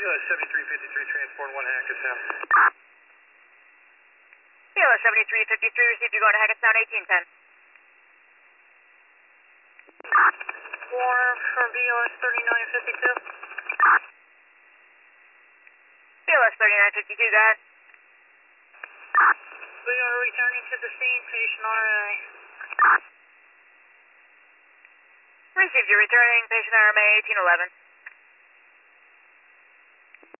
BLS 7353, transport 1 Hackettstown. BLS 7353, received you going to Hackettstown 1810. Warm for BLS 3952. BLS 3952, go ahead. We are returning to the scene, patient RMA. Received you returning, patient RMA 1811.